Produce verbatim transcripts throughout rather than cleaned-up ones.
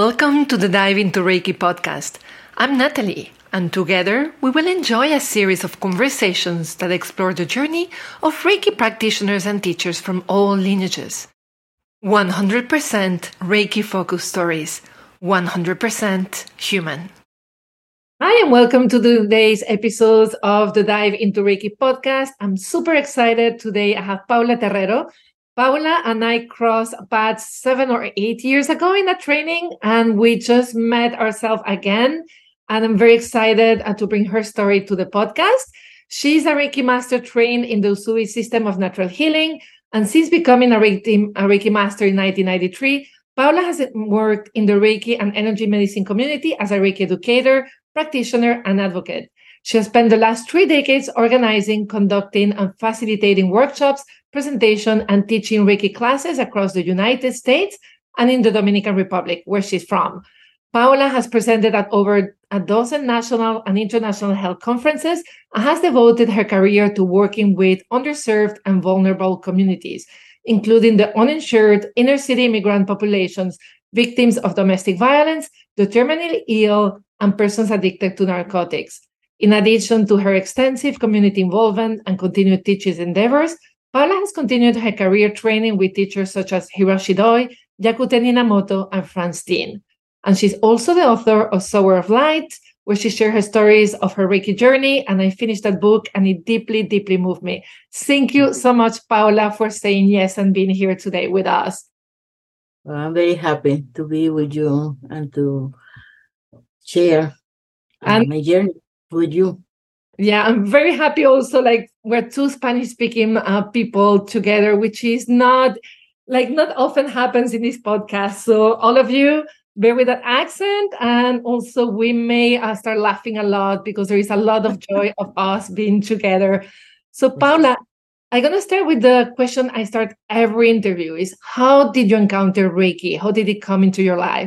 Welcome to the Dive into Reiki podcast. I'm Natalie, and together we will enjoy a series of conversations that explore the journey of Reiki practitioners and teachers from all lineages. one hundred percent Reiki-focused stories, one hundred percent human. Hi, and welcome to today's episode of the Dive into Reiki podcast. I'm super excited. Today I have Paula Terrero. Paula and I crossed paths seven or eight years ago in a training, and we just met ourselves again. And I'm very excited uh, to bring her story to the podcast. She's a Reiki master trained in the Usui system of natural healing. And since becoming a Reiki, a Reiki master in nineteen ninety-three, Paula has worked in the Reiki and energy medicine community as a Reiki educator, practitioner, and advocate. She has spent the last three decades organizing, conducting, and facilitating workshops, presentation, and teaching Reiki classes across the United States and in the Dominican Republic, where she's from. Paula has presented at over a dozen national and international health conferences and has devoted her career to working with underserved and vulnerable communities, including the uninsured inner-city immigrant populations, victims of domestic violence, the terminally ill, and persons addicted to narcotics. In addition to her extensive community involvement and continued teaching endeavors, Paula has continued her career training with teachers such as Hiroshi Doi, Yakuten Inamoto, and Franz Dean. And she's also the author of Sower of Light, where she shared her stories of her Reiki journey. And I finished that book, and it deeply, deeply moved me. Thank you so much, Paula, for saying yes and being here today with us. Well, I'm very happy to be with you and to share uh, and, my journey with you. Yeah, I'm very happy also, like, we're two Spanish-speaking uh, people together, which is not, like, not often happens in this podcast. So all of you, bear with that accent. And also we may uh, start laughing a lot because there is a lot of joy of us being together. So Paula, I'm going to start with the question I start every interview is, how did you encounter Reiki? How did it come into your life?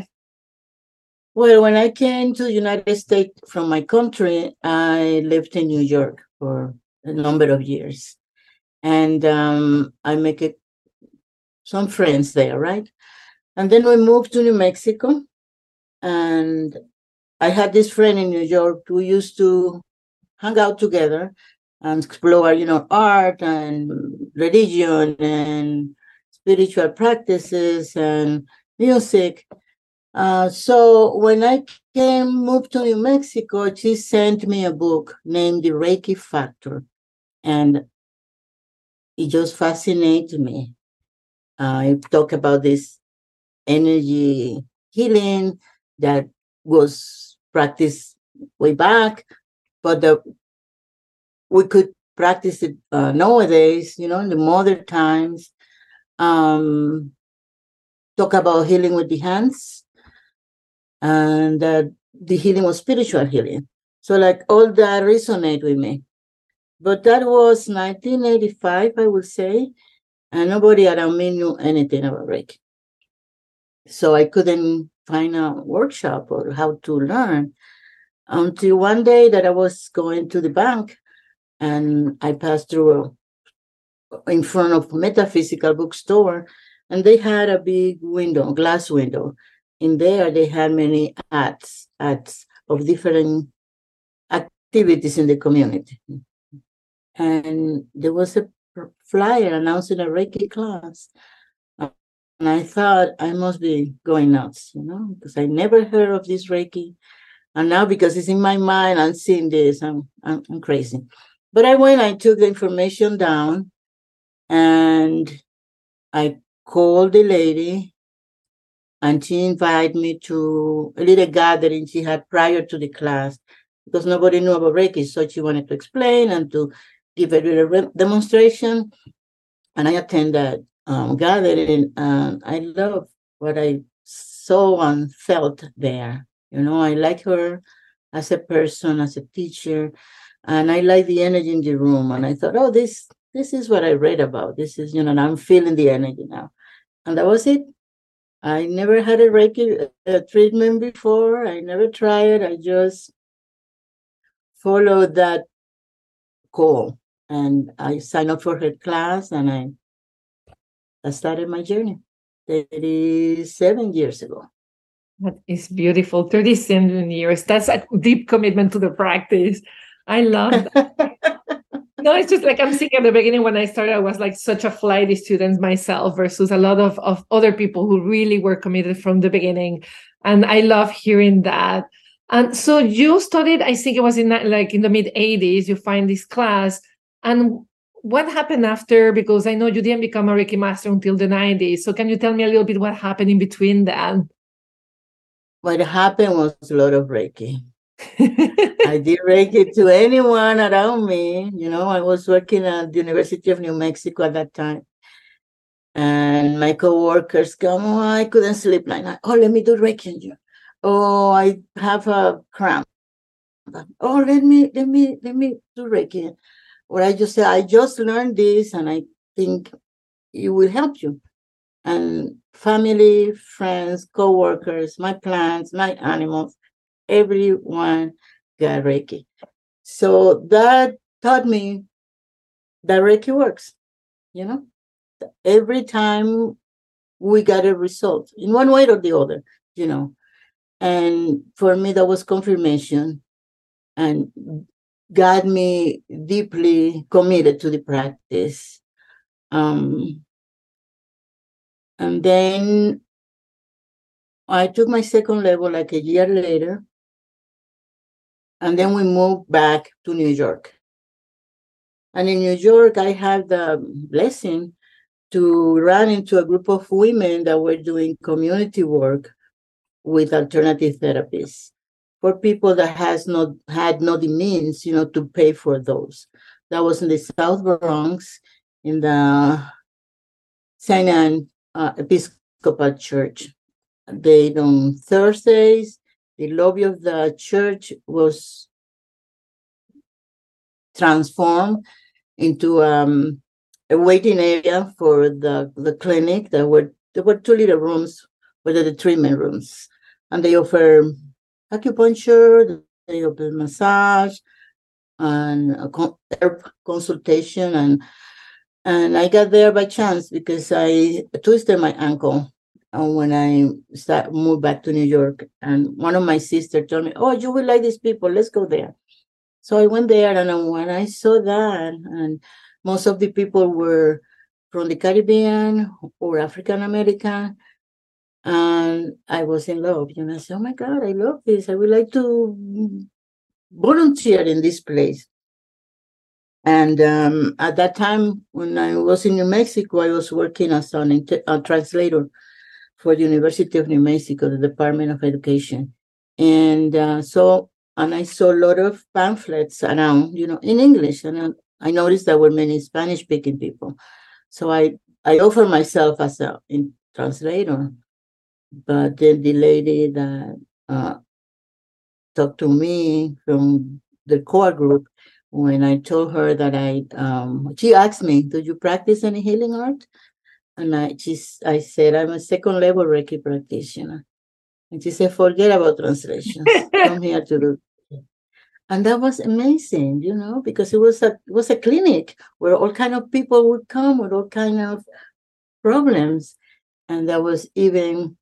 Well, when I came to the United States from my country, I lived in New York for a number of years. And um, I make it, some friends there, right? And then we moved to New Mexico. And I had this friend in New York who used to hang out together and explore, you know, art and religion and spiritual practices and music. Uh, so when I came, moved to New Mexico, she sent me a book named The Reiki Factor. And it just fascinated me. Uh, I talk about this energy healing that was practiced way back, but the, we could practice it uh, nowadays, you know, in the modern times. Um, talk about healing with the hands. And uh, the healing was spiritual healing. So like all that resonate with me. But that was nineteen eighty-five, I would say, and nobody around me knew anything about Reiki. So I couldn't find a workshop or how to learn until one day that I was going to the bank and I passed through a, in front of a metaphysical bookstore, and they had a big window, glass window. In there, they had many ads, ads of different activities in the community. And there was a flyer announcing a Reiki class. And I thought, I must be going nuts, you know, because I never heard of this Reiki. And now, because it's in my mind, I'm seeing this, I'm, I'm, I'm crazy. But I went, I took the information down, and I called the lady, and she invited me to a little gathering she had prior to the class because nobody knew about Reiki. So she wanted to explain and to give a little re- demonstration. And I attended um, gathering, and I love what I saw and felt there. You know, I like her as a person, as a teacher, and I like the energy in the room. And I thought, oh, this this is what I read about. This is, you know, and I'm feeling the energy now. And that was it. I never had a Reiki uh, treatment before. I never tried. I just followed that call, and I signed up for her class, and I, I started my journey thirty-seven years ago. That is beautiful. thirty-seven years. That's a deep commitment to the practice. I love that. No, it's just like I'm saying at the beginning when I started, I was like such a flighty student myself versus a lot of, of other people who really were committed from the beginning. And I love hearing that. And so you studied, I think it was in like in the mid eighties, you find this class. And what happened after? Because I know you didn't become a Reiki master until the nineties. So can you tell me a little bit what happened in between that? What happened was a lot of Reiki. I did Reiki to anyone around me. You know, I was working at the University of New Mexico at that time. And my coworkers come, oh, I couldn't sleep like that. Oh, let me do Reiki on you. Oh, I have a cramp. Oh, let me, let me, let me do Reiki. Or I just say, I just learned this and I think it will help you. And family, friends, coworkers, my plants, my animals, everyone got Reiki. So that taught me that Reiki works, you know? Every time we got a result in one way or the other, you know? And for me, that was confirmation and got me deeply committed to the practice. Um, and then I took my second level like a year later. And then we moved back to New York. And in New York, I had the blessing to run into a group of women that were doing community work with alternative therapies for people that has not had not the means, you know, to pay for those. That was in the South Bronx, in the Saint Anne uh, Episcopal Church. They on Thursdays, the lobby of the church was transformed into um, a waiting area for the, the clinic. There were there were two little rooms, where the treatment rooms, and they offer acupuncture, they offer massage, and a con- herb consultation, and and I got there by chance because I twisted my ankle. And when I start moved back to New York, and one of my sisters told me, "Oh, you will like these people. Let's go there." So I went there, and when I saw that, and most of the people were from the Caribbean or African American, and I was in love. You know, I said, "Oh my God, I love this. I would like to volunteer in this place." And um, at that time, when I was in New Mexico, I was working as an inter- a translator for the University of New Mexico, the Department of Education. And uh, so, and I saw a lot of pamphlets around, you know, in English. And I, I noticed there were many Spanish speaking people. So I, I offered myself as a in, translator. But then the lady that uh, talked to me from the core group, when I told her that I, um, she asked me, "Do you practice any healing art?" And I just, I said, "I'm a second level Reiki practitioner." And she said, "Forget about translations. Come here to do." And that was amazing, you know, because it was a it was a clinic where all kind of people would come with all kind of problems. And there was even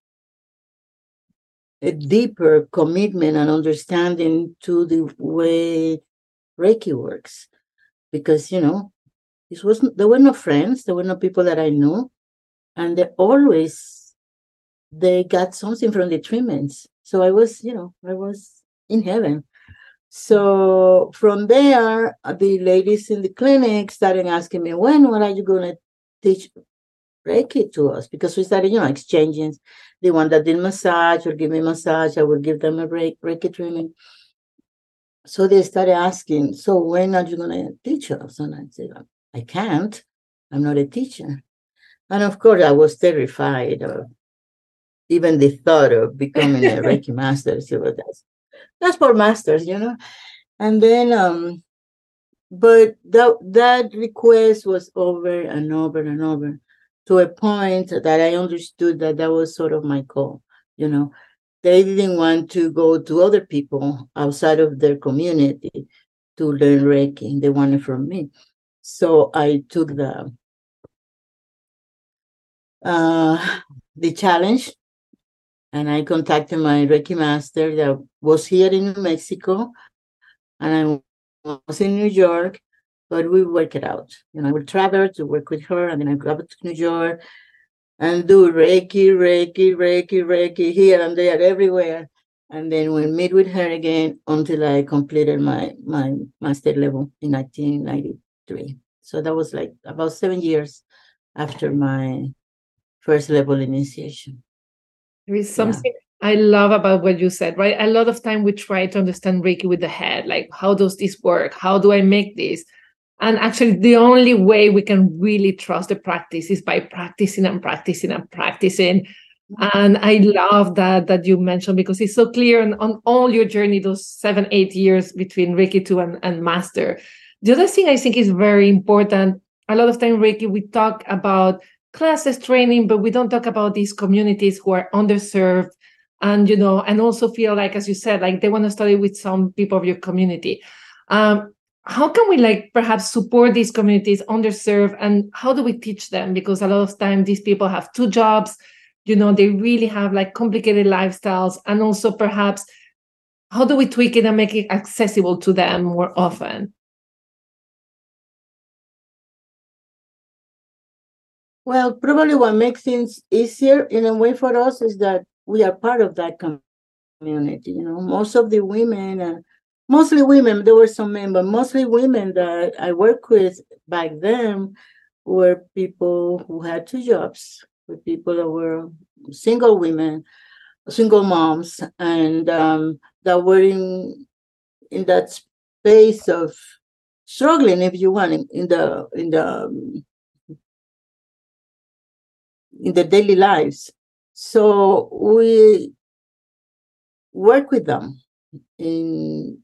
a deeper commitment and understanding to the way Reiki works. Because, you know, this wasn't there were no friends, there were no people that I knew. And they always they got something from the treatments. So I was, you know, I was in heaven. So from there, the ladies in the clinic started asking me, "When, when are you going to teach Reiki to us?" Because we started, you know, exchanging. The one that did massage would give me massage. I would give them a Reiki, Reiki treatment. So they started asking, "So when are you going to teach us?" And I said, "I can't. I'm not a teacher." And of course, I was terrified of even the thought of becoming a Reiki master. So that's, that's for masters, you know. And then, um, but that that request was over and over and over to a point that I understood that that was sort of my call. You know, they didn't want to go to other people outside of their community to learn Reiki. They wanted from me. So I took the uh, the challenge, And I contacted my Reiki master that was here in New Mexico, and I was in New York, but we work it out. You know, I would travel to work with her, and then I go up to New York and do Reiki, Reiki, Reiki, Reiki here and there, everywhere. And then we meet with her again until I completed my my master level in nineteen ninety-three. So that was like about seven years after my first level initiation. There is something yeah. I love about what you said, right? A lot of time we try to understand Reiki with the head, like how does this work? How do I make this? And actually, the only way we can really trust the practice is by practicing and practicing and practicing. And I love that that you mentioned, because it's so clear on, on all your journey, those seven, eight years between Reiki two and, and Master. The other thing I think is very important, a lot of time Reiki, we talk about classes, training, but we don't talk about these communities who are underserved and, you know, and also feel like, as you said, like they want to study with some people of your community. Um, how can we like perhaps support these communities underserved, and how do we teach them? Because a lot of time these people have two jobs, you know, they really have like complicated lifestyles, and also perhaps how do we tweak it and make it accessible to them more often? Well, probably what makes things easier in a way for us is that we are part of that community. You know, most of the women, uh, mostly women, there were some men, but mostly women that I work with back then were people who had two jobs, were people that were single women, single moms, and um, that were in in that space of struggling, if you want, in, in the in the um, in their daily lives. So we work with them in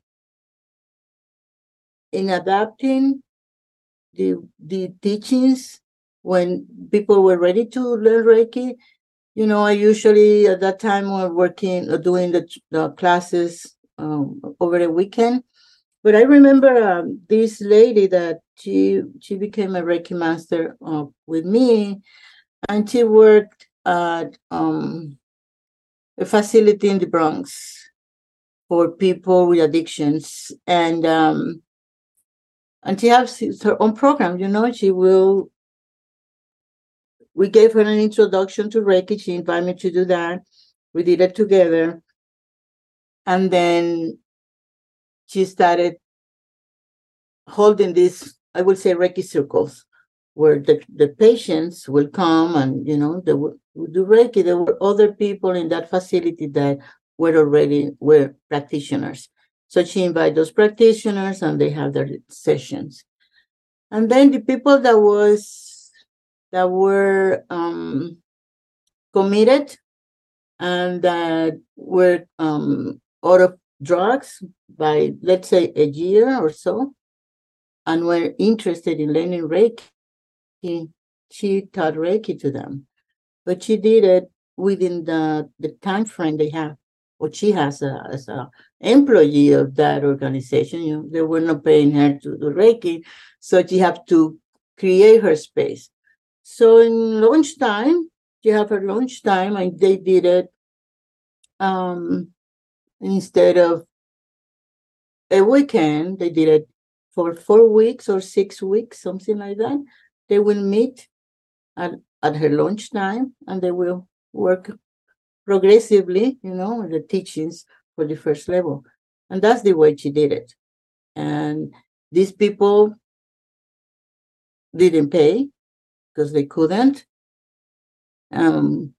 in adapting the the teachings when people were ready to learn Reiki. You know, I usually at that time were working or doing the, the classes um, over the weekend. But I remember um, this lady that she she became a Reiki master uh, with me, and she worked at um, a facility in the Bronx for people with addictions, and um, and she has her own program. You know, she will. We gave her an introduction to Reiki. She invited me to do that. We did it together, and then she started holding these, I would say, Reiki circles, where the, the patients will come and, you know, they would, would do Reiki. There were other people in that facility that were already were practitioners. So she invited those practitioners and they have their sessions. And then the people that was that were um, committed and that were um, out of drugs by, let's say, a year or so, and were interested in learning Reiki, she taught Reiki to them. But she did it within the, the time frame they have, what she has a, as an employee of that organization. You know, they were not paying her to do Reiki, so she had to create her space. So in lunchtime, she had her lunchtime, and they did it um, instead of a weekend, they did it for four weeks or six weeks, something like that. They will meet at, at her lunchtime, and they will work progressively, you know, the teachings for the first level. And that's the way she did it. And these people didn't pay because they couldn't. Um,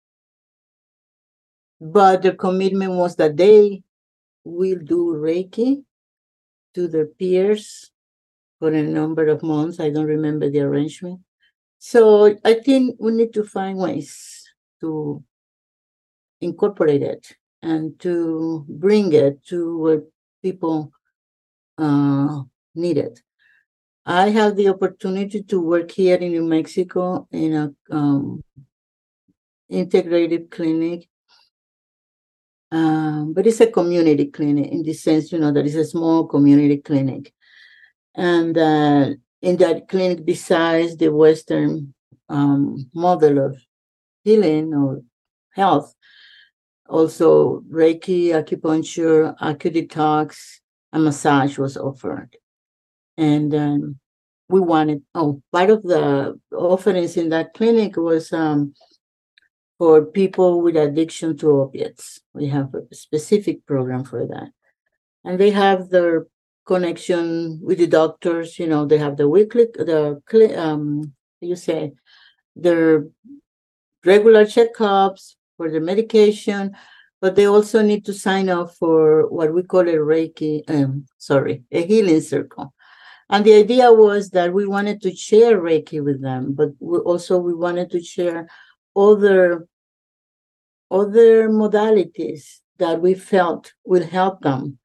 but the commitment was that they will do Reiki to their peers for a number of months. I don't remember the arrangement. So I think we need to find ways to incorporate it and to bring it to where people uh, need it. I have the opportunity to work here in New Mexico in a um, integrative clinic, um, but it's a community clinic in the sense, you know, that it's a small community clinic. And uh, in that clinic, besides the Western um, model of healing or health, Also, Reiki, acupuncture, AcuDetox, and massage was offered. And um, we wanted, oh, part of the offerings in that clinic was um, for people with addiction to opiates. We have a specific program for that. And they have their connection with the doctors, you know, they have the weekly, the, cli- um, you say, their regular checkups for the medication, but they also need to sign up for what we call a Reiki, um, sorry, a healing circle. And the idea was that we wanted to share Reiki with them, but we also we wanted to share other other modalities that we felt will help them.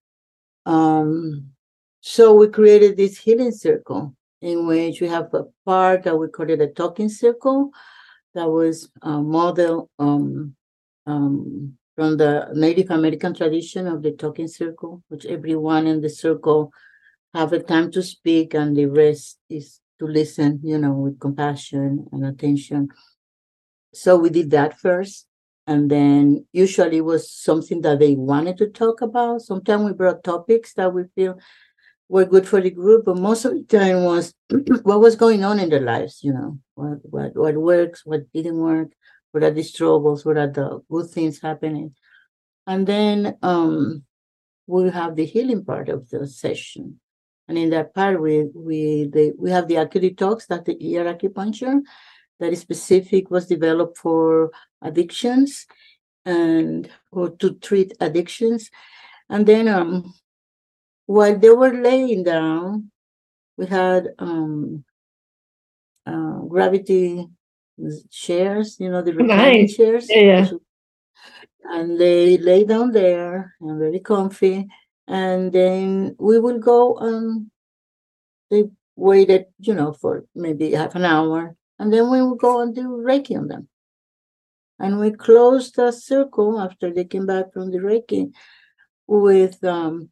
Um, so we created this healing circle in which we have a part that we call it a talking circle that was a model um, um, from the Native American tradition of the talking circle, which everyone in the circle have a time to speak and the rest is to listen, you know, with compassion and attention. So we did that first. And then usually it was something that they wanted to talk about. Sometimes we brought topics that we feel were good for the group, but most of the time was what was going on in their lives, you know, what what what works, what didn't work, what are the struggles, what are the good things happening. And then um we have the healing part of the session. And in that part, we we the, we have the AcuDetox, that's the ear acupuncture, that is specific, was developed for addictions and or to treat addictions. And then um, while they were laying down, we had um, uh, gravity chairs, you know, the reclining Nice. chairs. Yeah, yeah. And they lay down there and very comfy. And then we will go and they waited, you know, for maybe half an hour. And then we will go and do Reiki on them. And we closed the circle after they came back from the Reiki with um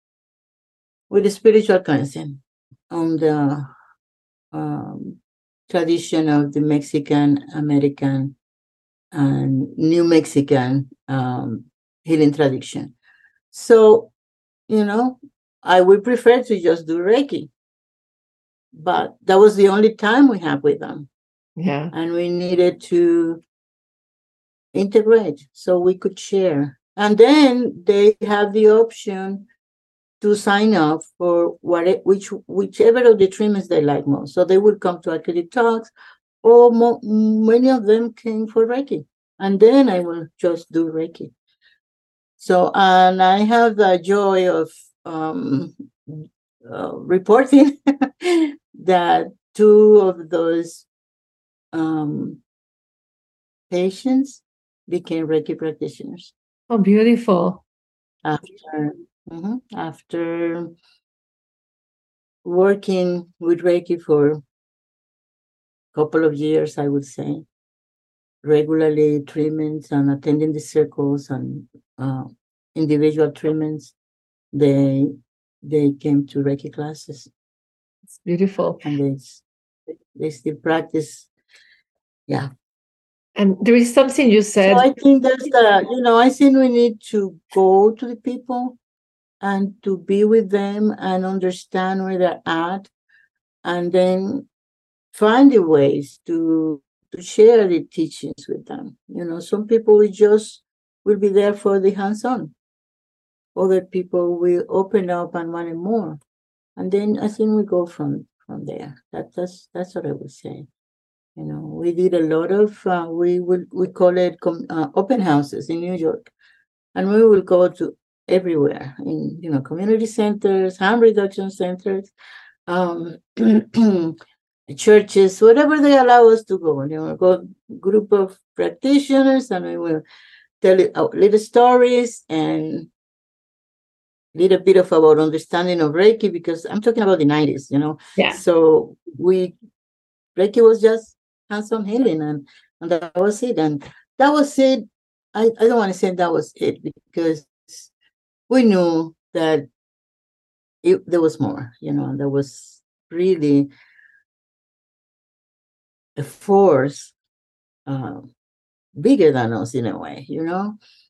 with the spiritual cleansing on the um, tradition of the Mexican American and New Mexican um, healing tradition. So, you know, I would prefer to just do Reiki, but that was the only time we had with them. Yeah. And we needed to integrate so we could share. And then they have the option to sign up for what which whichever of the treatments they like most. So they would come to AcuDetox, or mo- many of them came for Reiki, and then I will just do Reiki. So, and I have the joy of um, uh, reporting that two of those um, patients became Reiki practitioners Oh, beautiful. after mhm, after working with Reiki for a couple of years, I would say, regularly treatments and attending the circles and uh, individual treatments. They they came to Reiki classes It's beautiful. and they they still practice. Yeah. And there is something you So said. I think that's the you know I think we need to go to the people and to be with them and understand where they're at, and then find the ways to to share the teachings with them. You know, some people will just will be there for the hands-on. Other people will open up and want more, and then I think we go from from there. That that's that's what I would say. You know, we did a lot of uh, we would we call it com- uh, open houses in New York, and we will go to everywhere in you know community centers, harm reduction centers, um, churches, whatever they allow us to go. You know, go group of practitioners, and we will tell it our little stories and little bit of about understanding of Reiki, because I'm talking about the nineties, you know. Yeah. So we Reiki was just hands-on healing, and and that was it. And that was it. I, I don't want to say that was it because we knew that it, there was more, you know, there was really a force uh, bigger than us in a way, you know.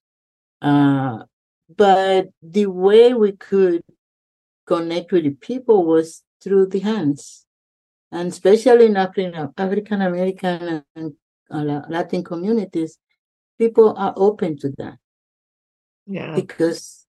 Uh, but the way we could connect with the people was through the hands. And especially in African, African American and uh, Latin communities, people are open to that. Yeah. Because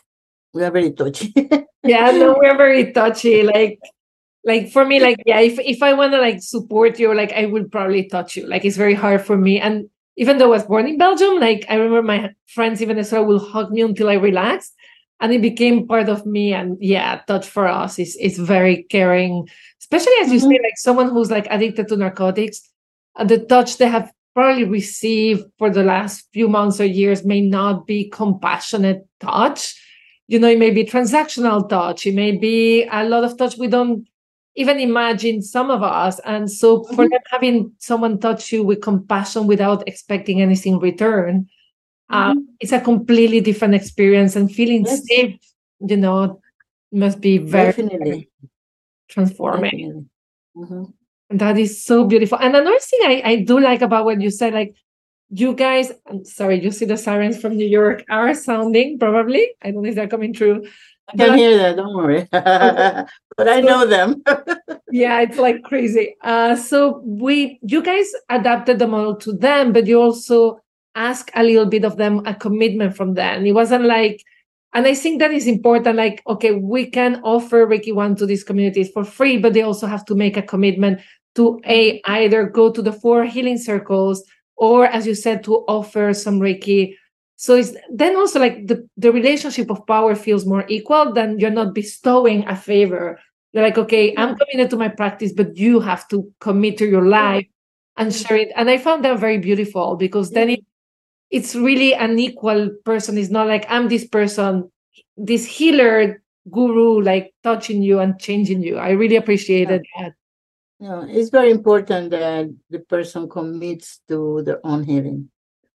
we are very touchy. Yeah, no, we're very touchy. Like, like for me, like, yeah, if, if I want to like support you, like I will probably touch you. Like it's very hard for me. And even though I was born in Belgium, like I remember my friends even as well will hug me until I relax. And it became part of me. And yeah, touch for us is is very caring, especially as you Mhm. say, like someone who's like addicted to narcotics, and the touch they have probably received for the last few months or years may not be compassionate touch. You know, it may be transactional touch, it may be a lot of touch we don't even imagine, some of us. And so for Mhm. them having someone touch you with compassion without expecting anything in return, uh, Mhm. it's a completely different experience, and feeling Yes, safe, you know, must be very, very definitely, transforming. definitely. Mhm. And that is so beautiful. And another thing I, I do like about what you said, like you guys, I'm sorry, you see the sirens from New York are sounding probably. I don't know if they're coming through. I But can like, hear that. Don't worry. okay, But I so know them. yeah, it's like crazy. Uh, so we, you guys adapted the model to them, but you also ask a little bit of them, a commitment from them. It wasn't like, and I think that is important. Like, okay, we can offer Reiki One to these communities for free, but they also have to make a commitment to a either go to the four healing circles, or as you said, to offer some Reiki. So it's then also like the, the relationship of power feels more equal than you're not bestowing a favor. You're like, okay, I'm Yeah, committed to my practice, but you have to commit to your yeah, life and yeah, share it. And I found that very beautiful, because then yeah. it, it's really an equal person. It's not like I'm this person, this healer guru, like touching you and changing you. I really Yeah. appreciated that. Yeah, it's very important that the person commits to their own healing.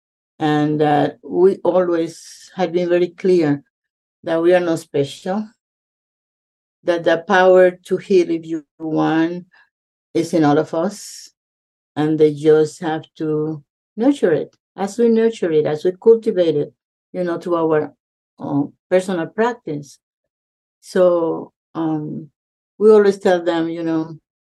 And that we always have been very clear that we are not special, that the power to heal if you want is in all of us, and they just have to nurture it. As we nurture it, as we cultivate it, you know, to our uh, personal practice. So um, we always tell them, you know,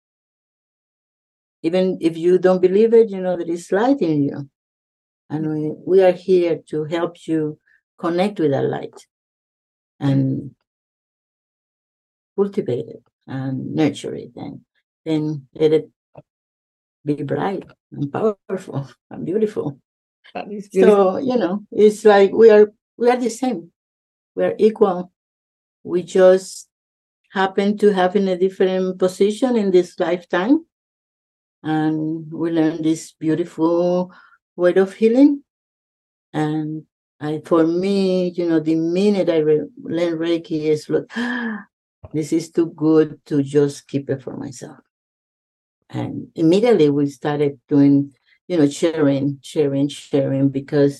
even if you don't believe it, you know, there is light in you. And we, we are here to help you connect with that light and cultivate it and nurture it, and then let it be bright and powerful and beautiful. That is beautiful. So, you know, it's like we are we are the same. We are equal. We just happen to have in a different position in this lifetime. And we learn this beautiful way of healing. And I, for me, you know, the minute I re- learned Reiki is like, this is too good to just keep it for myself. And immediately we started doing, you know, sharing, sharing, sharing, because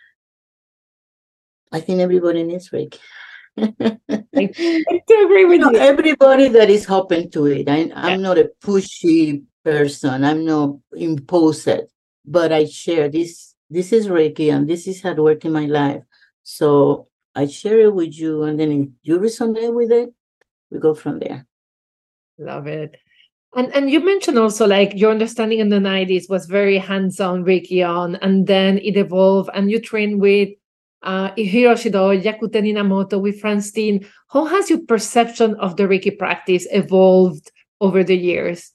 I think everybody needs Reiki. I, I do agree You with know, you. everybody that is open to it. I, Yeah. I'm not a pushy person. I'm not imposed, but I share this. This is Reiki, and this is how it worked in my life. So I share it with you, and then if you resonate with it, we go from there. Love it. And and you mentioned also like your understanding in the nineties was very hands-on Reiki on, and then it evolved and you trained with uh, Hiroshi Do, Yakuten Inamoto, with Francine. How has your perception of the Reiki practice evolved over the years?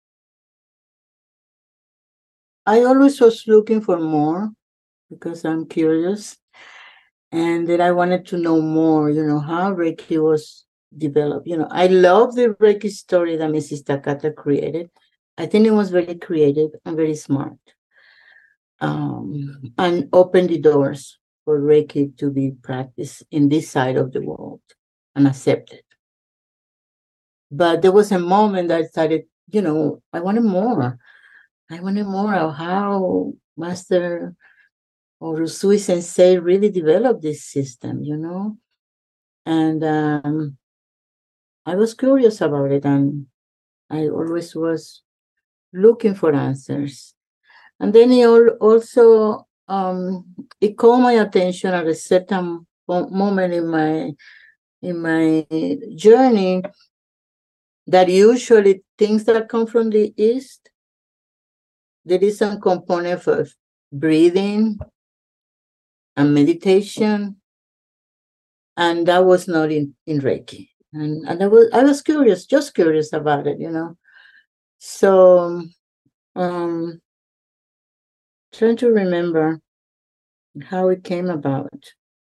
I always was looking for more because I'm curious, and that I wanted to know more, you know, how Reiki was developed. You know, I love the Reiki story that Missus Takata created. I think it was very creative and very smart, um, and opened the doors for Reiki to be practiced in this side of the world and accepted. But there was a moment that I started, you know, I wanted more. I wanted more of how Master or Usui Sensei really developed this system, you know? And um, I was curious about it, and I always was looking for answers. And then he al- also um, it caught my attention at a certain moment in my in my journey that usually things that come from the East, there is some component of breathing and meditation, and that was not in, in Reiki. And, and I was I was curious, just curious about it, you know. So um trying to remember how it came about.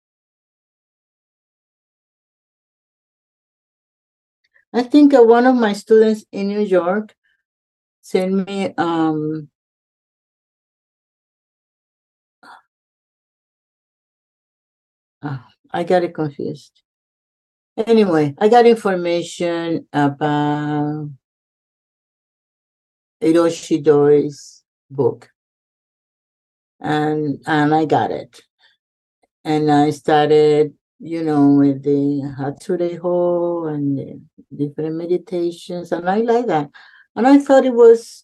I think uh, one of my students in New York sent me um oh, I got it confused. Anyway, I got information about Hiroshi Doi's book, and and I got it. And I started, you know, with the Hatsure Ho and the different meditations, and I like that. And I thought it was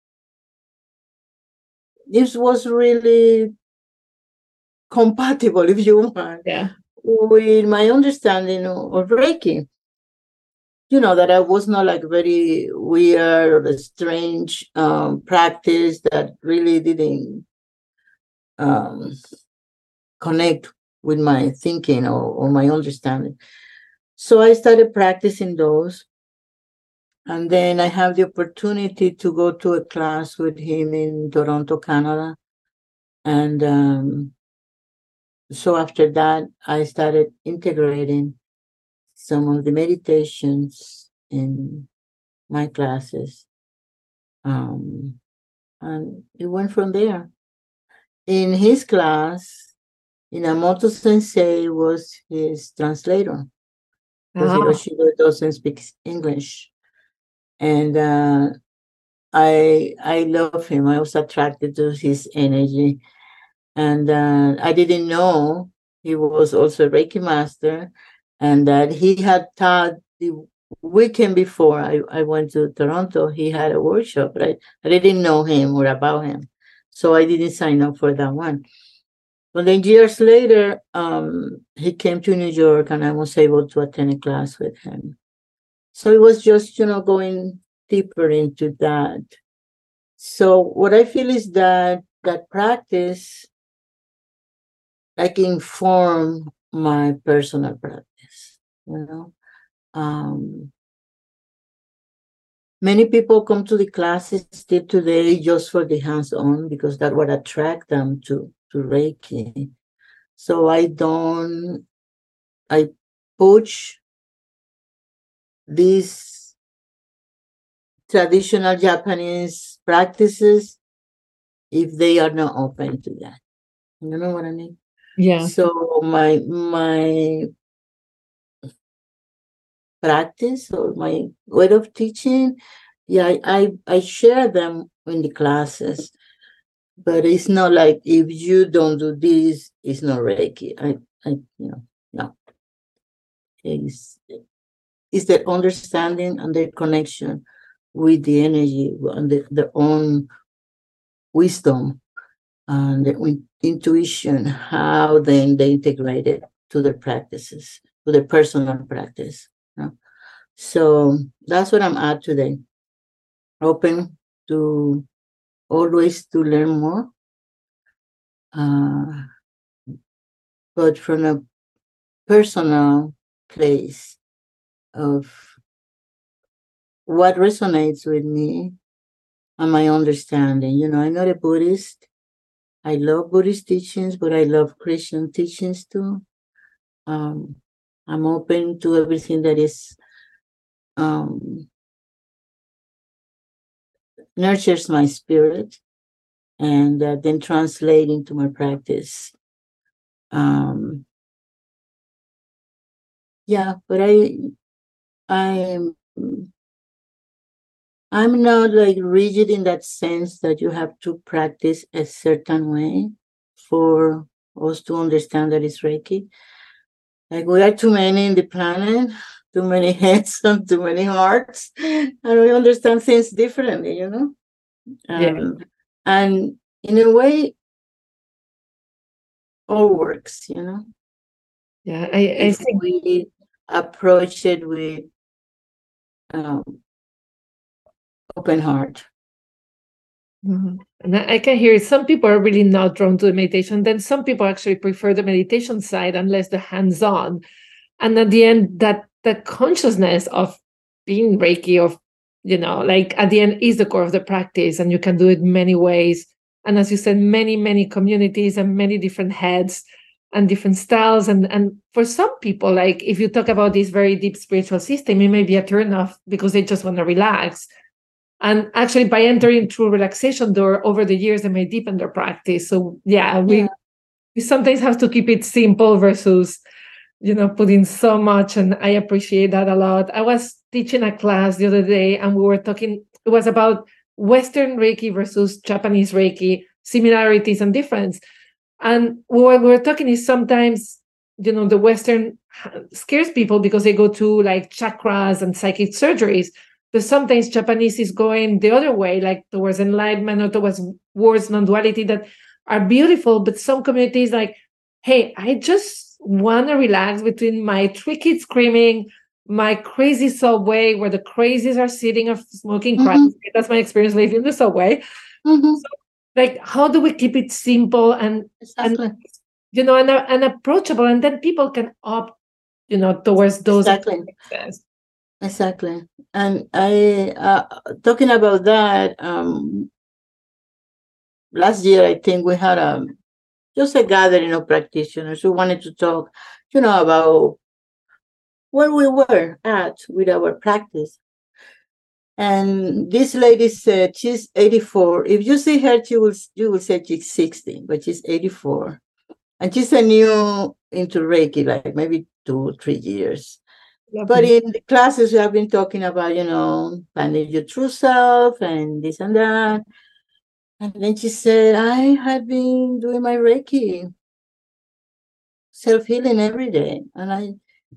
this was really compatible, if you want, Yeah. with my understanding of, of Reiki. You know, that I was not like very weird or a strange um, practice that really didn't um, connect with my thinking or, or my understanding. So I started practicing those. And then I have the opportunity to go to a class with him in Toronto, Canada. And um, so after that, I started integrating some of the meditations in my classes. Um, and it went from there. In his class, Inamoto Sensei was his translator because Ah, Hiroshi doesn't speak English. And uh, I I love him. I was attracted to his energy. And uh, I didn't know he was also a Reiki master and that he had taught the weekend before I, I went to Toronto, he had a workshop, right? I didn't know him or about him. So I didn't sign up for that one. But then years later, um, he came to New York and I was able to attend a class with him. So it was just, you know, going deeper into that. So what I feel is that that practice like inform my personal practice, you know. Um, many people come to the classes still today just for the hands-on because that would attract them to, to Reiki. So I don't, I push these traditional Japanese practices if they are not open to that. You know what I mean? yeah. So my my practice or my way of teaching, yeah, I, I I share them in the classes, but it's not like if you don't do this, it's not Reiki. I, I you know, no. It's it's their understanding and their connection with the energy and the, their own wisdom and their intuition, how then they integrate it to their practices, to their personal practice. You know? So that's what I'm at today. Open to always to learn more, uh, but from a personal place of what resonates with me and my understanding. You know, I'm not a Buddhist. I love Buddhist teachings, but I love Christian teachings too. Um, I'm open to everything that is um, nurtures my spirit and uh, then translate into my practice. Um, yeah, but I I'm I'm not like rigid in that sense that you have to practice a certain way for us to understand that it's Reiki. Like we are too many in the planet, too many heads and too many hearts, and we understand things differently, you know. Yeah. Um, and in a way, all works, you know. Yeah, I, I If think we approach it with um, open heart. Mhm. And I I can hear some people are really not drawn to the meditation. Then some people actually prefer the meditation side unless they're hands-on. And at the end, that that consciousness of being Reiki, of you know, like at the end is the core of the practice, and you can do it many ways. And as you said, many, many communities and many different heads and different styles. And and for some people, like if you talk about this very deep spiritual system, it may be a turn off because they just want to relax. And actually, by entering through relaxation door over the years, they may deepen their practice. So yeah, we, Yeah. we sometimes have to keep it simple versus, you know, putting so much. And I appreciate that a lot. I was teaching a class the other day and we were talking, it was about Western Reiki versus Japanese Reiki, similarities and difference. And what we were talking is sometimes, you know, the Western scares people because they go to like chakras and psychic surgeries. But sometimes Japanese is going the other way, like towards enlightenment or towards words, non-duality that are beautiful. But some communities like, hey, I just want to relax between my three kids screaming, my crazy subway where the crazies are sitting or smoking crack. Mm-hmm. That's my experience living in the subway. Mm-hmm. So, like, how do we keep it simple and and Exactly. you know and, and approachable, and then people can opt, you know, towards those Exactly. experiences. Exactly. And I uh, talking about that. Um, last year, I think we had a just a gathering of practitioners who wanted to talk, you know, about where we were at with our practice. And this lady said she's eighty-four. If you see her, you will you will say she's sixty, but she's eighty-four. And she's a new into Reiki, like maybe two, three years. But Lovely. in the classes, we have been talking about, you know, finding your true self and this and that. And then she said, I had been doing my Reiki, self-healing every day. And I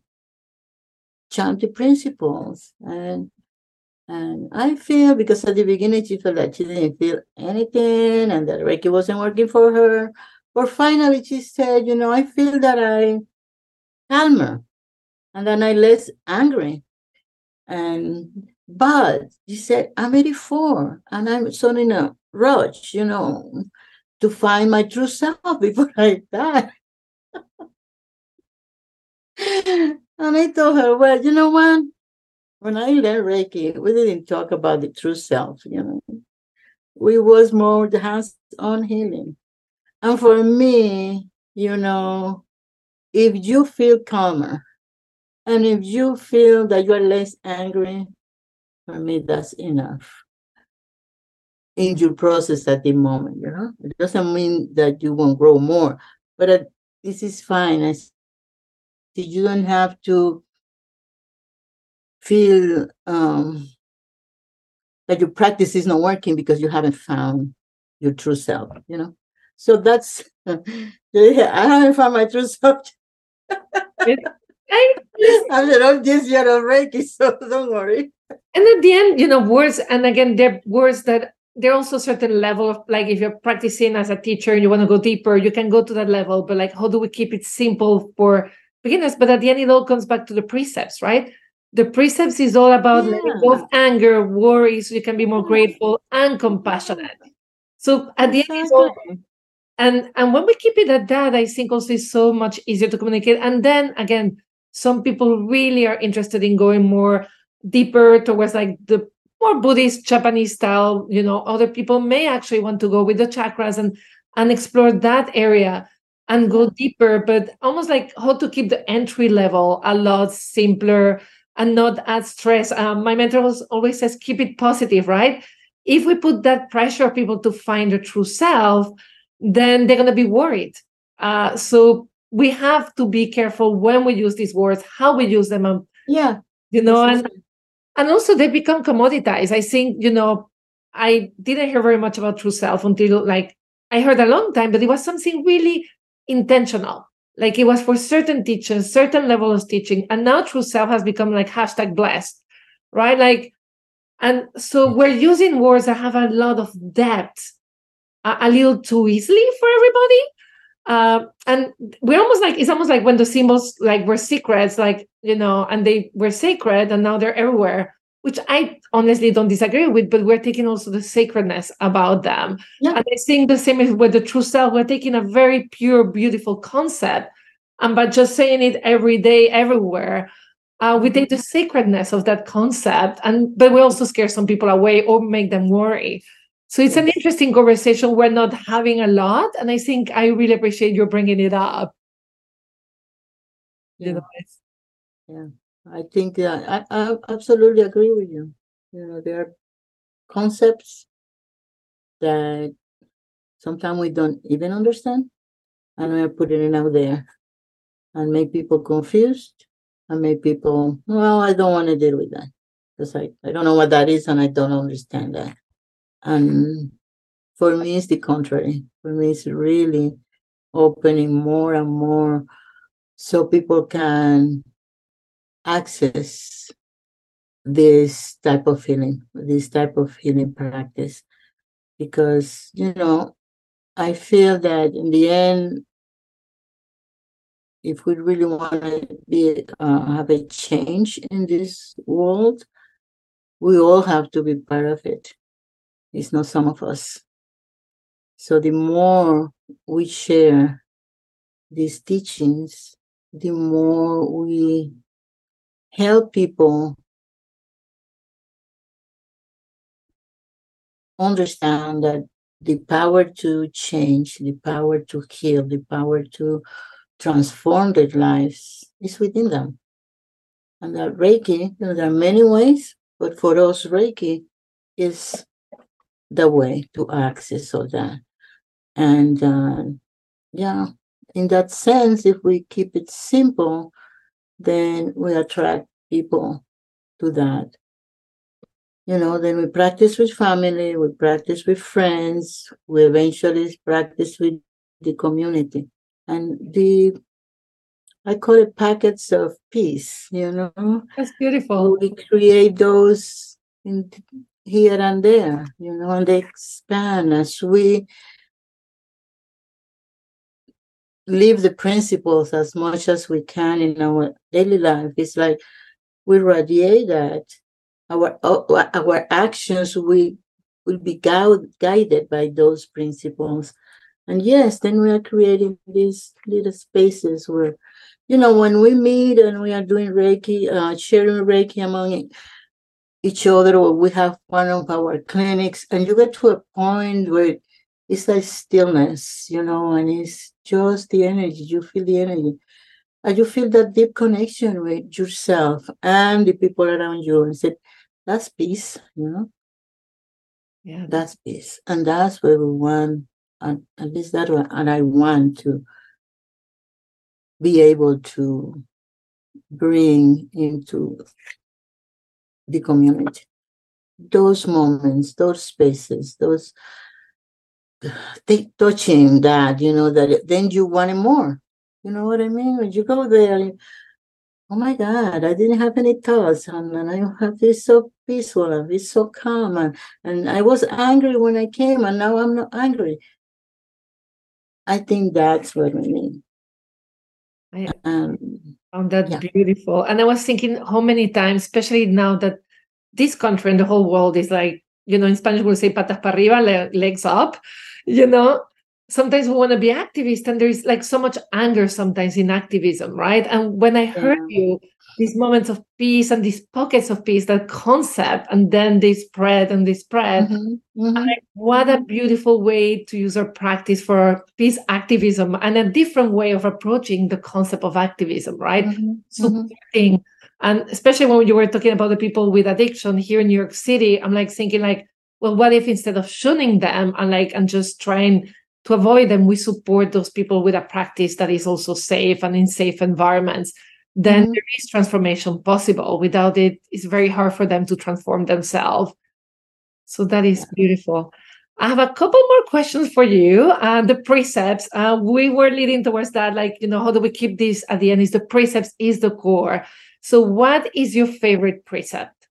chant the principles. And and I feel, because at the beginning she felt that she didn't feel anything and that Reiki wasn't working for her. But finally she said, you know, I feel that I calmer and then I less angry. And but she said, I'm eighty-four and I'm so in a rush, you know, to find my true self before I die. And I told her, well, you know what? When I learned Reiki, we didn't talk about the true self, you know. We was more the hands-on healing. And for me, you know, if you feel calmer and if you feel that you are less angry, for me, that's enough in your process at the moment, you know. It doesn't mean that you won't grow more, but uh, this is fine. I see you don't have to feel um, that your practice is not working because you haven't found your true self, you know. So that's, yeah, I haven't found my true self. It, I, I'm not this year of Reiki, so don't worry. and at the end, you know, words, and again, they're words that there are also certain level of, like, if you're practicing as a teacher and you want to go deeper, you can go to that level. But like, how do we keep it simple for beginners? But at the end, it all comes back to the precepts, right? The precepts is all about letting go of Yeah, anger, worry, so you can be more yeah, grateful and compassionate. So at the end, it's all, exactly. and and when we keep it at that, I think also is so much easier to communicate. And then again, some people really are interested in going more deeper towards like the more Buddhist Japanese style. You know, other people may actually want to go with the chakras and and explore that area and go Yeah, deeper, but almost like how to keep the entry level a lot simpler and not add stress. Um, my mentor always says, keep it positive, right? If we put that pressure on people to find their true self, then they're going to be worried. Uh, so we have to be careful when we use these words, how we use them, um, yeah, you know, and exactly. and also they become commoditized. I think, you know, I didn't hear very much about true self until like I heard a long time, but it was something really intentional. Like it was for certain teachers, certain levels of teaching, and now true self has become like hashtag blessed, right? Like, and so we're using words that have a lot of depth, a, a little too easily for everybody. Uh, and we're almost like, it's almost like when the symbols like were secrets, like, you know, and they were sacred and now they're everywhere, which I honestly don't disagree with, but we're taking also the sacredness about them. Yeah. And I think the same is with the true self. We're taking a very pure, beautiful concept, and by just saying it every day, everywhere, uh, we take the sacredness of that concept, and but we also scare some people away or make them worry. So it's an Yes. interesting conversation we're not having a lot, and I think I really appreciate you bringing it up. You Yeah. know, it's, Yeah. I think that I, I absolutely agree with you. You know, there are concepts that sometimes we don't even understand, and we're putting it out there and make people confused and make people, well, I don't want to deal with that because I, I don't know what that is and I don't understand that. And for me, it's the contrary. For me, it's really opening more and more so people can access this type of healing, this type of healing practice. Because, you know, I feel that in the end, if we really want to be uh, have a change in this world, we all have to be part of it. It's not some of us. So the more we share these teachings, the more we help people understand that the power to change, the power to heal, the power to transform their lives is within them. And that Reiki, you know, there are many ways, but for us, Reiki is the way to access all that. And uh, yeah, in that sense, if we keep it simple, then we attract people to that. You know, then we practice with family, we practice with friends, we eventually practice with the community. And the, I call it packets of peace, you know? that's beautiful. We create those in here and there, you know, and they expand as we live the principles as much as we can in our daily life. It's like we radiate that. Our our actions we will be gu- guided by those principles. And yes, then we are creating these little spaces where, you know, when we meet and we are doing Reiki, uh, sharing Reiki among each other, or we have one of our clinics, and you get to a point where it's like stillness, you know, and it's just the energy. You feel the energy. And you feel that deep connection with yourself and the people around you. And said, that's peace, you know, Yeah, that's peace. And that's where we want, and at least that one, and I want to be able to bring into the community those moments, those spaces, those they touching that, you know, that it, then you want it more. You know what I mean? When you go there, you, oh my God, I didn't have any thoughts, and, and I have this so peaceful and it's so calm, and, and I was angry when I came, and now I'm not angry. I think that's what I mean. I Um, found that yeah. beautiful. And I was thinking how many times, especially now that this country and the whole world is like, you know, in Spanish we'll say patas para arriba, le- legs up, you know. Sometimes we want to be activists, and there's like so much anger sometimes in activism, right? And when I heard Yeah. you, these moments of peace and these pockets of peace, that concept, and then they spread and they spread. Mm-hmm, mm-hmm, Like, what a beautiful way to use our practice for peace activism, and a different way of approaching the concept of activism, right? mm-hmm, mm-hmm. Supporting, and especially when you were talking about the people with addiction here in New York City, I'm like thinking like, well, what if instead of shunning them and like and just trying to avoid them, we support those people with a practice that is also safe and in safe environments? Then Mm-hmm. there is transformation possible. Without it, it's very hard for them to transform themselves. So that is Yeah. beautiful. I have a couple more questions for you. Uh, the precepts, uh, we were leading towards that, like, you know, how do we keep this at the end? Is the precepts is the core. So what is your favorite precept?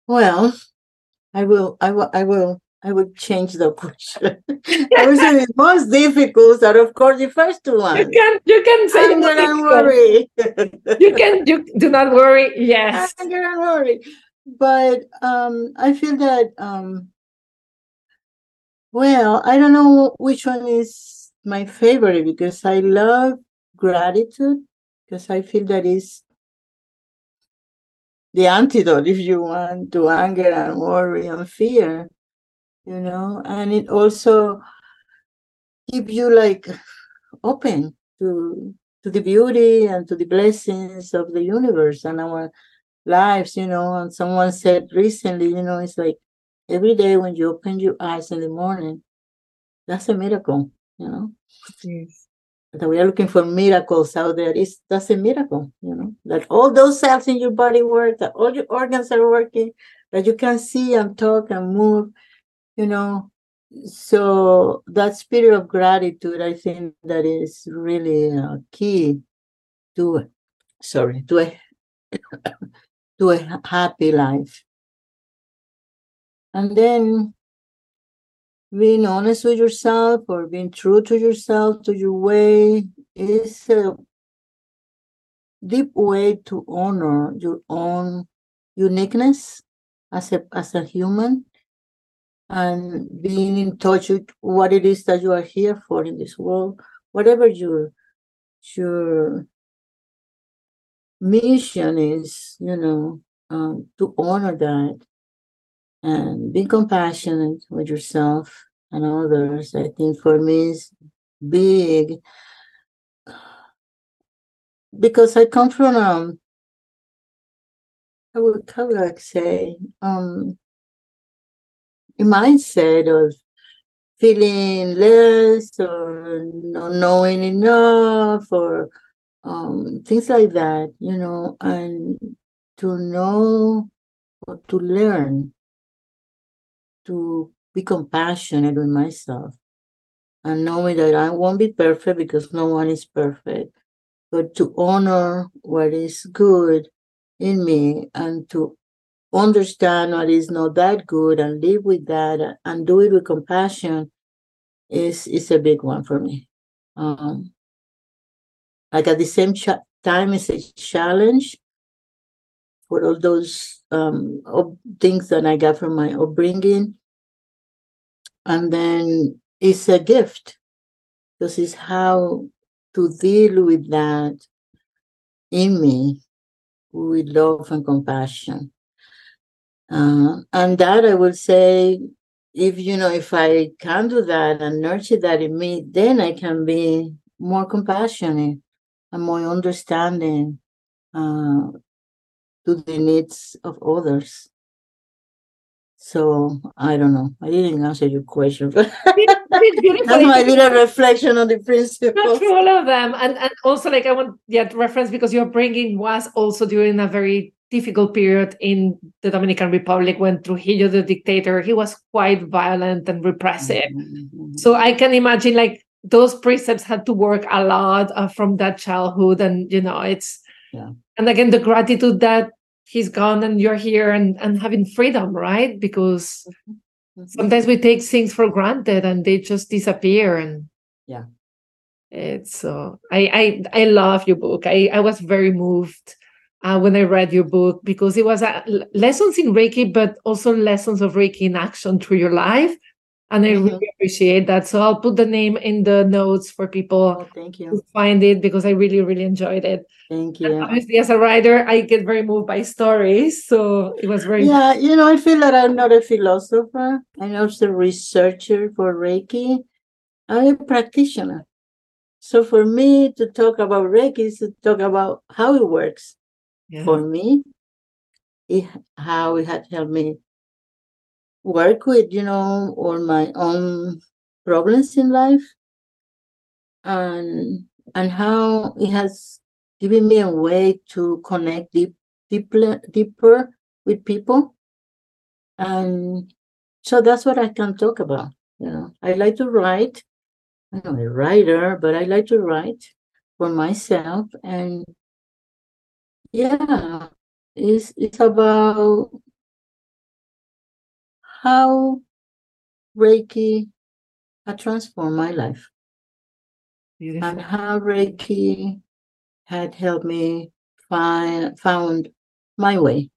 Well, I will, I will, I will, I will change the question. I would say the most difficult are, of course, the first two You ones. can you can say the most Anger and difficult. worry. You can you do not worry. Yes. Anger and worry. But um, I feel that um, well, I don't know which one is my favorite because I love gratitude because I feel that is the antidote, if you want, to anger and worry and fear, you know, and it also keep you like open to to the beauty and to the blessings of the universe and our lives, you know. And someone said recently, you know, it's like every day when you open your eyes in the morning, that's a miracle, you know. Yes. That we are looking for miracles out there. It's that's a miracle, you know, that all those cells in your body work, that all your organs are working, that you can see and talk and move, you know. So that spirit of gratitude, I think that is really uh, key to, sorry, to a to a happy life. And then being honest with yourself or being true to yourself, to your way, is a deep way to honor your own uniqueness as a as a human and being in touch with what it is that you are here for in this world, whatever your your mission is, you know, um, to honor that and be compassionate with yourself and others. I think for me is big because I come from um, I would how would I say um a mindset of feeling less or not knowing enough or um, things like that, you know, and to know or to learn to be compassionate with myself and knowing that I won't be perfect because no one is perfect, but to honor what is good in me and to understand what is not that good and live with that and do it with compassion is is a big one for me. Um, like at the same ch- time, it's a challenge for all those um, up- things that I got from my upbringing, and then it's a gift because it's how to deal with that in me with love and compassion. Uh, and that I will say, if you know, if I can do that and nurture that in me, then I can be more compassionate and more understanding uh, to the needs of others. So I don't know. I didn't answer your question, but It's, it's beautiful. that's my little reflection on the Not principles. through all of them. And and also like I want yeah to reference because your upbringing was also during a very difficult period in the Dominican Republic when Trujillo the dictator, he was quite violent and repressive. Mhm. So I can imagine like those precepts had to work a lot uh, from that childhood. And you know, it's Yeah. and again the gratitude that he's gone and you're here and, and having freedom, right? Because Mhm. sometimes we take things for granted and they just disappear. And Yeah. it's so I I I love your book. I I was very moved uh, when I read your book because it was a, lessons in Reiki, but also lessons of Reiki in action through your life, and I Mhm. really appreciate that. So I'll put the name in the notes for people Oh, thank to you. find it because I really really enjoyed it. Thank And you. obviously, as a writer, I get very moved by stories, so it was very Yeah, you know, I feel that I'm not a philosopher. I'm also a researcher for Reiki. I'm a practitioner. So for me to talk about Reiki is to talk about how it works yeah for me, it, how it had helped me work with, you know, all my own problems in life, and and how it has given me a way to connect deep, deeper, deeper with people. And so that's what I can talk about. You know, I like to write. I'm not a writer, but I like to write for myself. And yeah, it's it's about how Reiki had transformed my life. Beautiful. And how Reiki had helped me find found my way.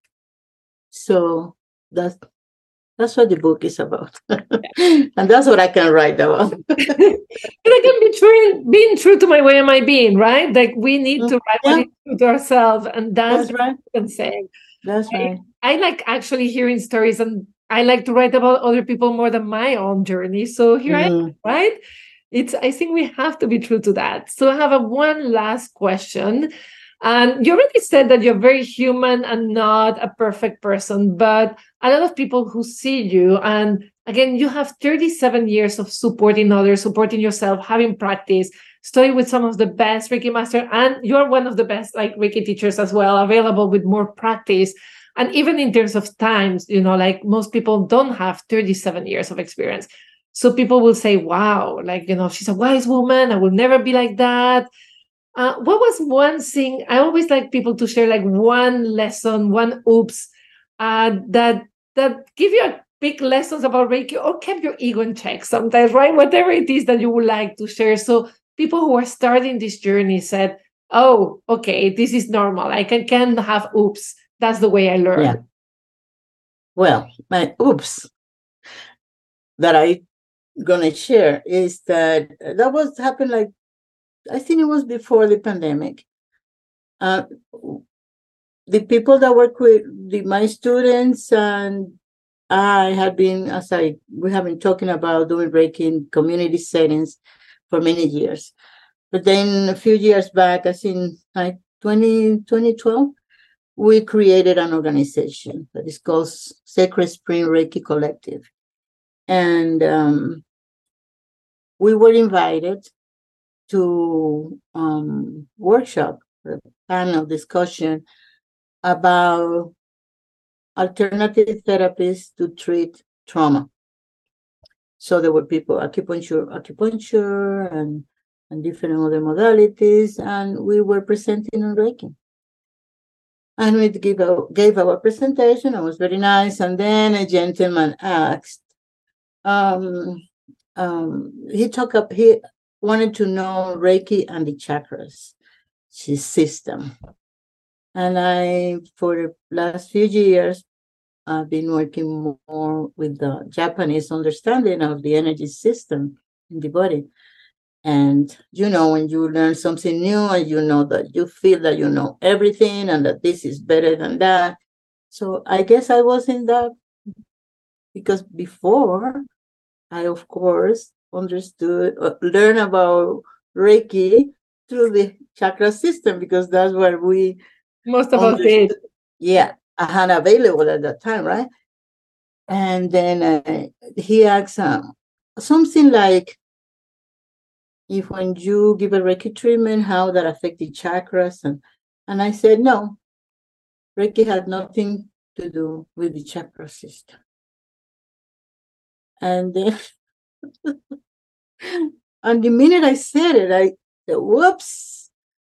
So that's that's what the book is about. And that's what I can write about. And I can be true, being true to my way am I being, right? Like we need to write yeah. what is true to ourselves. And that's, that's right. what I'm saying. That's I, right. I like actually hearing stories, and I like to write about other people more than my own journey. So here mm. I am, right? It's I think we have to be true to that. So I have a one last question. And you already said that you're very human and not a perfect person, but a lot of people who see you, and again, you have thirty-seven years of supporting others, supporting yourself, having practice, studying with some of the best Reiki master, and you're one of the best like Reiki teachers as well, available with more practice. And even in terms of times, you know, like most people don't have thirty-seven years of experience. So people will say, wow, like, you know, she's a wise woman. I will never be like that. Uh, what was one thing? I always like people to share like one lesson, one oops, uh, that that give you a big lessons about Reiki or kept your ego in check sometimes, right? Whatever it is that you would like to share. So people who are starting this journey said, oh, okay, this is normal. I can, can have oops. That's the way I learn. Yeah. Well, my oops that I gonna share is that that was happened like I think it was before the pandemic. Uh, the people that work with the, my students and I had been, as I we have been talking about doing Reiki in community settings for many years. But then a few years back, I think like twenty twelve, we created an organization that is called Sacred Spring Reiki Collective. And um, we were invited to um, workshop, a panel discussion about alternative therapies to treat trauma. So there were people, acupuncture, acupuncture and, and different other modalities, and we were presenting on Reiki. And we gave our, gave our presentation. It was very nice. And then a gentleman asked, um, um, he took up, he wanted to know Reiki and the chakras, his system. And I, for the last few years, I've been working more with the Japanese understanding of the energy system in the body. And, you know, when you learn something new and you know that you feel that you know everything and that this is better than that. So I guess I was in that because before I, of course, understood, uh, learn about Reiki through the chakra system because that's what we most of us did. Yeah, I had available at that time, right? And then uh, he asked um, something like, if when you give a Reiki treatment, how that affect the chakras? And, and I said, no, Reiki had nothing to do with the chakra system. And then, and the minute I said it, I said, whoops,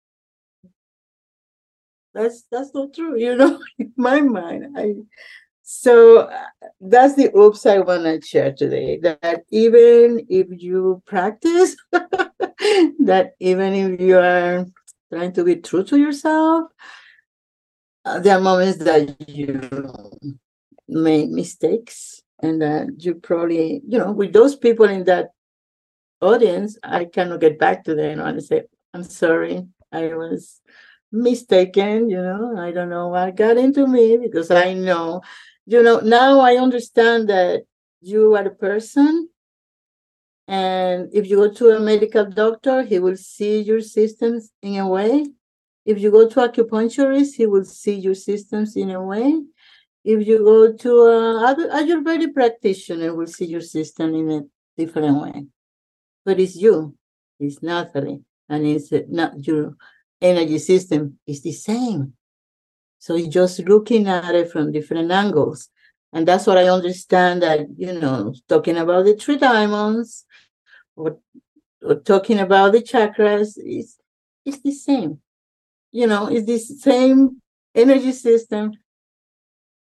that's that's not true, you know, in my mind. I So uh, that's the oops I want to share today, that even if you practice, that even if you are trying to be true to yourself, uh, there are moments that you make mistakes and that you probably, you know, with those people in that audience, I cannot get back to them and say, I'm sorry, I was mistaken, you know, I don't know what got into me because I know, you know, now I understand that you are a person. And if you go to a medical doctor, he will see your systems in a way. If you go to acupuncturist, he will see your systems in a way. If you go to a Ayurvedic practitioner, will see your system in a different way. But it's you, it's Natalie, and it's not your energy system. It's the same. So you're just looking at it from different angles. And that's what I understand that, you know, talking about the three diamonds or, or talking about the chakras is it's the same. You know, it's the same energy system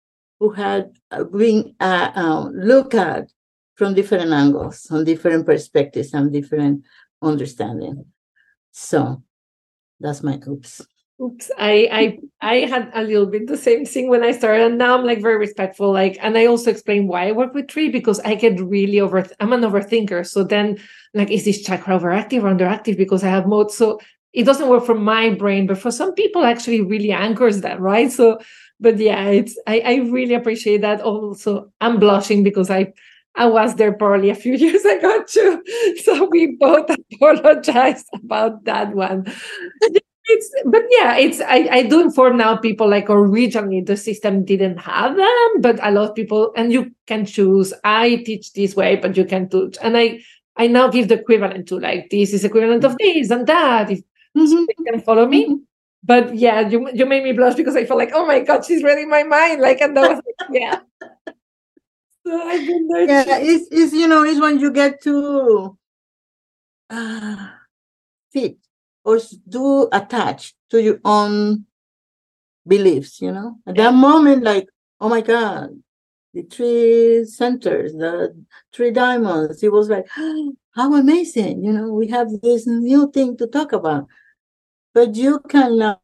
who had uh, been uh, uh, looked at from different angles, on different perspectives, and different understanding. So that's my oops. Oops, I, I I had a little bit the same thing when I started, and now I'm like very respectful. Like, and I also explain why I work with three, because I get really over. I'm an overthinker, so then like, is this chakra overactive or underactive because I have mode? So it doesn't work for my brain, but for some people, actually, really anchors that, right? So, but yeah, it's I I really appreciate that. Also, I'm blushing because I. I was there probably a few years ago too, so we both apologized about that one. It's, but yeah, it's I, I do inform now people, like, originally the system didn't have them, but a lot of people, and you can choose. I teach this way, but you can do, and I I now give the equivalent to, like, this is equivalent of this and that, if Mm-hmm. so they can follow me. Mm-hmm. But yeah, you you made me blush because I felt like, oh my God, she's reading my mind, like, and that was like, yeah. So I've been there. Yeah, too. it's, it's you know, it's when you get to uh, fit or s- do attach to your own beliefs, you know. At that moment, like, oh my God, the three centers, the three diamonds, it was like, how amazing, you know, we have this new thing to talk about. But you cannot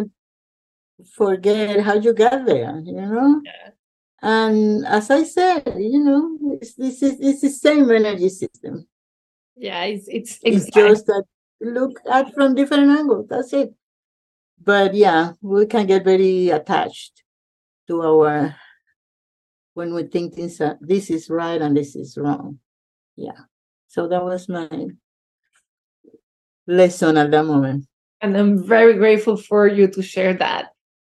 forget how you got there, you know. Yeah. And as I said, you know, it's, this is it's the same energy system. Yeah, it's it's It's exactly. just that look at from different angles. That's it. But yeah, we can get very attached to our when we think this uh, this is right and this is wrong. Yeah. So that was my lesson at that moment. And I'm very grateful for you to share that.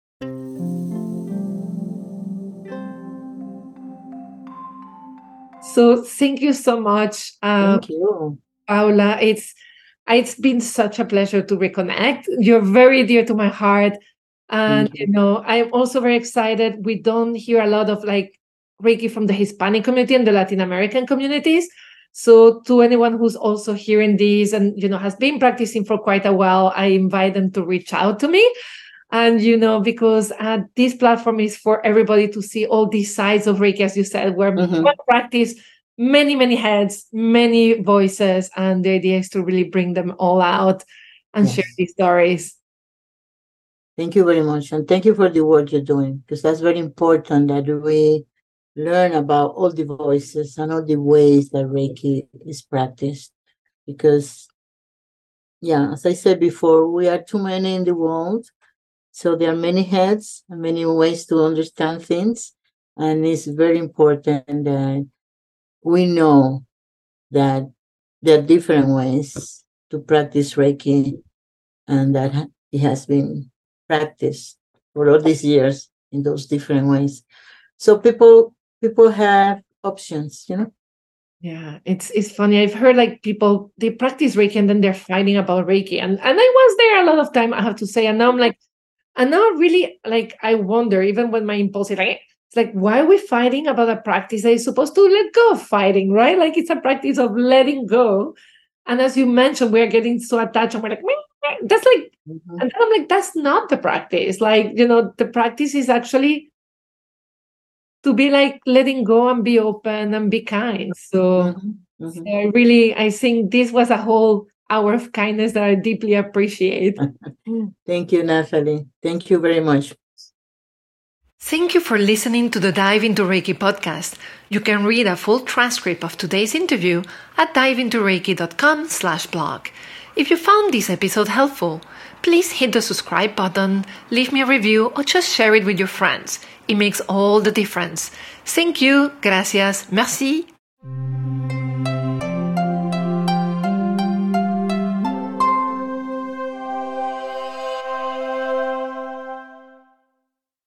So thank you so much, uh, Thank you. Paula. It's it's been such a pleasure to reconnect. You're very dear to my heart, and Thank you you. know, I'm also very excited. We don't hear a lot of, like, Reiki from the Hispanic community and the Latin American communities. So to anyone who's also hearing this and, you know, has been practicing for quite a while, I invite them to reach out to me. And, you know, because uh, this platform is for everybody to see all these sides of Reiki, as you said, where Mhm. one practice, many, many heads, many voices. And the idea is to really bring them all out and share Yes. these stories. Thank you very much. And thank you for the work you're doing, because that's very important that we learn about all the voices and all the ways that Reiki is practiced. Because, yeah, as I said before, we are too many in the world. So there are many heads and many ways to understand things. And it's very important that we know that there are different ways to practice Reiki, and that ha- it has been practiced for all these years in those different ways. So people people have options, you know. Yeah, it's it's funny. I've heard, like, people, they practice Reiki and then they're fighting about Reiki. And and I was there a lot of time, I have to say. And now I'm like, and now really, like, I wonder, even when my impulse is like, it's like, why are we fighting about a practice that is supposed to let go of fighting, right? Like, it's a practice of letting go. And as you mentioned, we're getting so attached and we're like, "Meh, meh." That's like, Mhm. and then I'm like, that's not the practice. Like, you know, the practice is actually to be like letting go and be open and be kind. So, Mhm. so Mhm. I really, I think this was a whole hour of kindness that I deeply appreciate. Thank you, Natalie. Thank you very much. Thank you for listening to the Dive into Reiki podcast. You can read a full transcript of today's interview at diveintoreiki.com slash blog. If you found this episode helpful, please hit the subscribe button, leave me a review, or just share it with your friends. It makes all the difference. Thank you, gracias, merci.